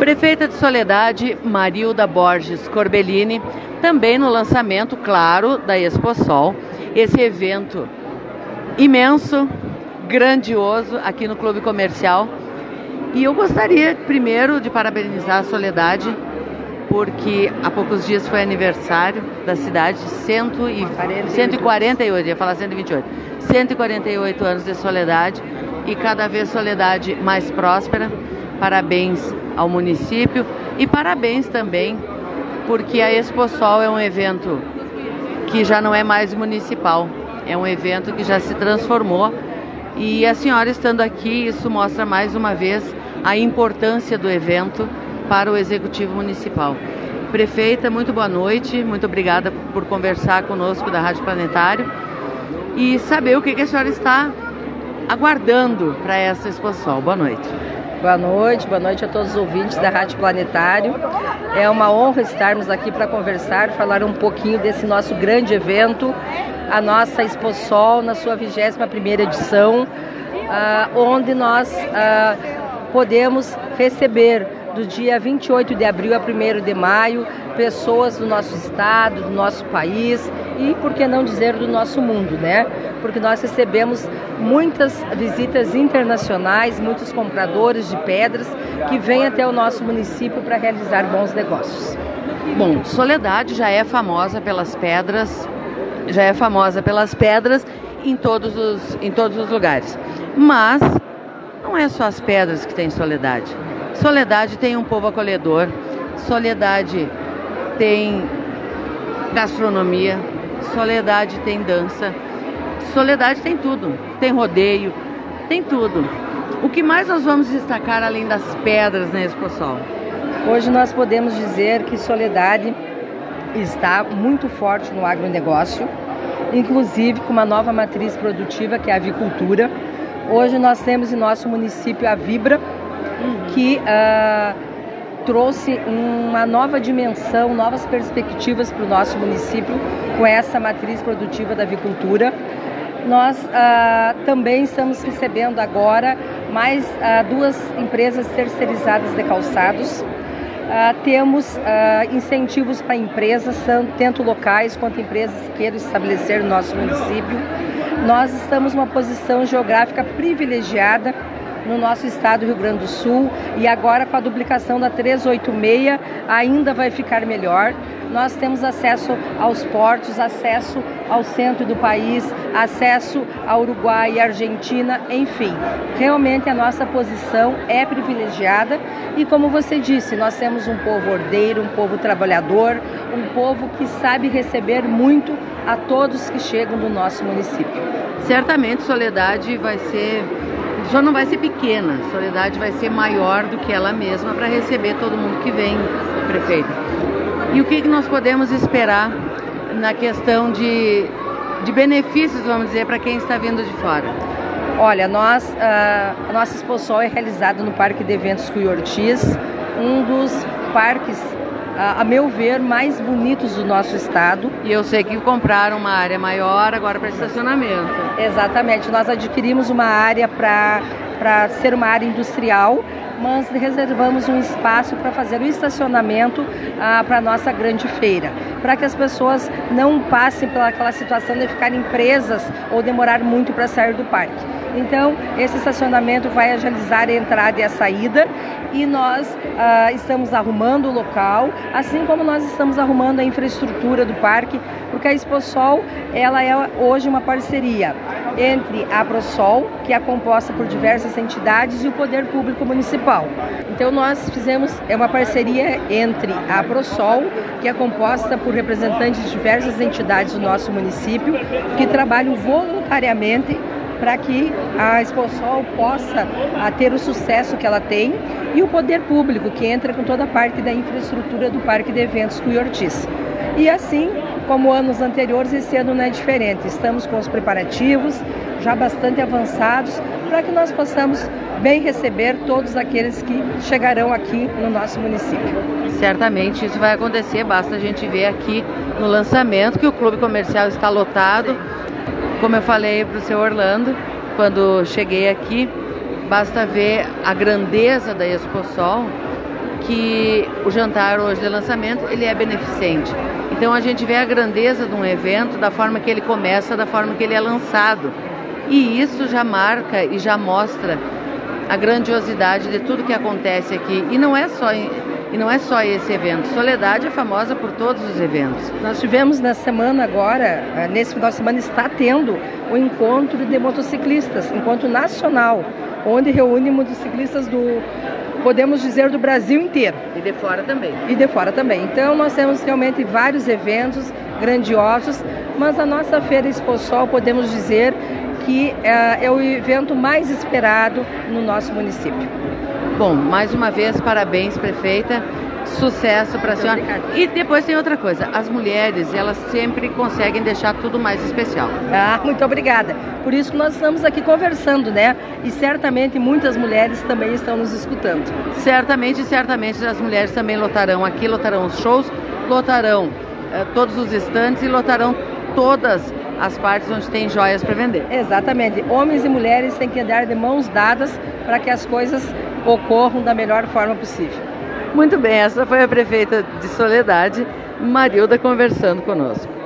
Prefeita de Soledade, Marilda Borges Corbellini, também no lançamento, claro, da Exposol, esse evento imenso, grandioso aqui no Clube Comercial. E eu gostaria primeiro de parabenizar a Soledade, porque há poucos dias foi aniversário da cidade, 148, ia falar 128, 148 anos de Soledade, e cada vez Soledade mais próspera. Parabéns ao município e parabéns também, porque a Exposol é um evento que já não é mais municipal, é um evento que já se transformou, e a senhora estando aqui, isso mostra mais uma vez a importância do evento para o Executivo Municipal. Prefeita, muito boa noite, muito obrigada por conversar conosco da Rádio Planetário e saber o que a senhora está aguardando para essa Exposol. Boa noite. Boa noite a todos os ouvintes da Rádio Planetário. É uma honra estarmos aqui para conversar, falar um pouquinho desse nosso grande evento, a nossa Exposol na sua 21ª edição, onde nós podemos receber do dia 28 de abril a 1º de maio, pessoas do nosso estado, do nosso país e, por que não dizer, do nosso mundo, né? Porque nós recebemos muitas visitas internacionais, muitos compradores de pedras que vêm até o nosso município para realizar bons negócios. Bom, Soledade já é famosa pelas pedras, em todos os lugares. Mas não é só as pedras que tem Soledade. Soledade tem um povo acolhedor, Soledade tem gastronomia, Soledade tem dança, Soledade tem tudo, tem rodeio, tem tudo. O que mais nós vamos destacar além das pedras na Exposol? Hoje nós podemos dizer que Soledade está muito forte no agronegócio, inclusive com uma nova matriz produtiva que é a avicultura. Hoje nós temos em nosso município a Vibra, que trouxe uma nova dimensão, novas perspectivas para o nosso município com essa matriz produtiva da avicultura. Nós também estamos recebendo agora mais 2 empresas terceirizadas de calçados. Temos incentivos para empresas, tanto locais quanto empresas que queiram estabelecer no nosso município. Nós estamos numa posição geográfica privilegiada no nosso estado do Rio Grande do Sul, e agora com a duplicação da 386 ainda vai ficar melhor. Nós temos acesso aos portos, acesso ao centro do país, acesso ao Uruguai e Argentina, enfim. Realmente a nossa posição é privilegiada e, como você disse, nós temos um povo ordeiro, um povo trabalhador, um povo que sabe receber muito a todos que chegam no nosso município. Certamente Soledade só não vai ser pequena, Soledade vai ser maior do que ela mesma para receber todo mundo que vem, prefeita. E o que nós podemos esperar na questão de benefícios, vamos dizer, para quem está vindo de fora? Olha, a nossa Exposol é realizada no Parque de Eventos Cui Ortiz, um dos parques, a meu ver, mais bonitos do nosso estado. E eu sei que compraram uma área maior agora para estacionamento. Exatamente, nós adquirimos uma área para ser uma área industrial, mas reservamos um espaço para fazer o estacionamento para a nossa grande feira, para que as pessoas não passem pelaquela situação de ficarem presas ou demorar muito para sair do parque. Então, esse estacionamento vai agilizar a entrada e a saída, e nós estamos arrumando o local, assim como nós estamos arrumando a infraestrutura do parque, porque a Exposol ela é hoje uma parceria entre a Prosol, que é composta por diversas entidades, e o Poder Público Municipal. Então nós fizemos uma parceria entre a Prosol, que é composta por representantes de diversas entidades do nosso município, que trabalham voluntariamente para que a Exposol possa ter o sucesso que ela tem, e o Poder Público, que entra com toda a parte da infraestrutura do Parque de Eventos Cui Ortiz. E assim como anos anteriores, esse ano não é diferente. Estamos com os preparativos já bastante avançados para que nós possamos bem receber todos aqueles que chegarão aqui no nosso município. Certamente isso vai acontecer, basta a gente ver aqui no lançamento que o Clube Comercial está lotado. Como eu falei para o seu Orlando, quando cheguei aqui, basta ver a grandeza da Exposol que o jantar hoje de lançamento ele é beneficente. Então a gente vê a grandeza de um evento da forma que ele começa, da forma que ele é lançado. E isso já marca e já mostra a grandiosidade de tudo que acontece aqui. E não é só esse evento. Soledade é famosa por todos os eventos. Nós tivemos na semana agora, nesse final de semana está tendo o encontro de motociclistas, encontro nacional, onde reúne motociclistas podemos dizer, do Brasil inteiro. E de fora também. E de fora também. Então nós temos realmente vários eventos grandiosos, mas a nossa Feira Exposol podemos dizer que é o evento mais esperado no nosso município. Bom, mais uma vez, parabéns, prefeita. Sucesso para a senhora. E depois tem outra coisa, as mulheres, elas sempre conseguem deixar tudo mais especial. Muito obrigada. Por isso que nós estamos aqui conversando, né? E certamente muitas mulheres também estão nos escutando. Certamente as mulheres também lotarão aqui, lotarão os shows, lotarão todos os estandes e lotarão todas as partes onde tem joias para vender. Exatamente. Homens e mulheres têm que andar de mãos dadas para que as coisas ocorram da melhor forma possível. Muito bem, essa foi a prefeita de Soledade, Marilda, conversando conosco.